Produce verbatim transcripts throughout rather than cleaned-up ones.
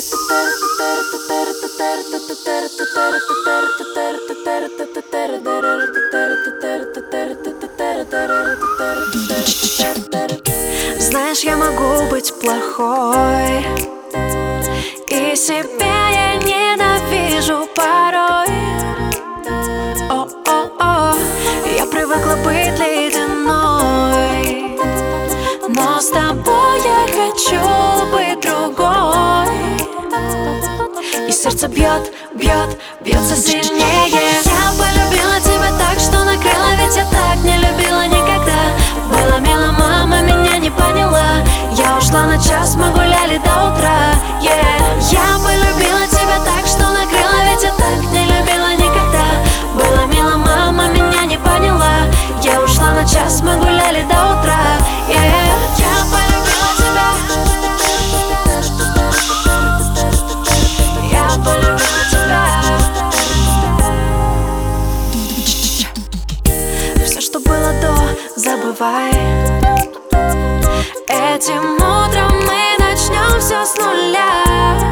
Знаешь, я могу быть плохой, и себя я ненавижу порой. О-о-о, я привыкла быть ледяной, но с тобой я хочу быть другой. И сердце бьет, бьет, бьется сильнее. Я полюбила тебя так, что накрыла, ведь я так не любила никогда. Было мило, мама меня не поняла. Я ушла на час, мы гуляли до утра, yeah. Я полюбила тебя так, что накрыла, ведь я так не любила никогда. Было мило, мама меня не поняла. Я ушла на час, мы гуляли до утра, yeah. Я полюбила тебя. Я полюбила тебя. Все, что было до, забывай. Этим утром мы начнем все с нуля.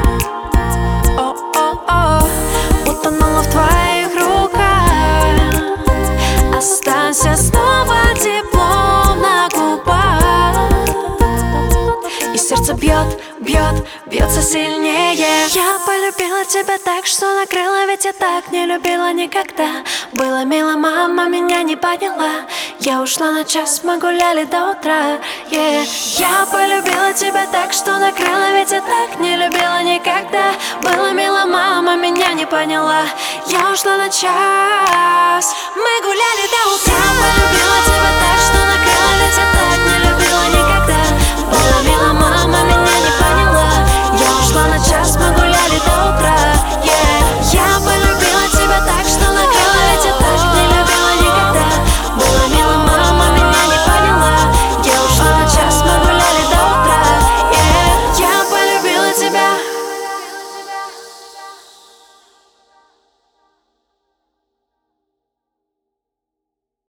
О-о-о, утонула в твоих руках. Останься снова теплом на губах. И сердце бьет, бьет, бьется сильнее. Я полюбила тебя так, что накрыла, ведь я так не любила никогда. Было мило, мама меня не поняла. Я ушла на час, мы гуляли до утра, yeah. Я полюбила тебя так, что накрыла, ведь я так не любила никогда. Было мило, мама меня не поняла. Я ушла на час, мы гуляли до утра.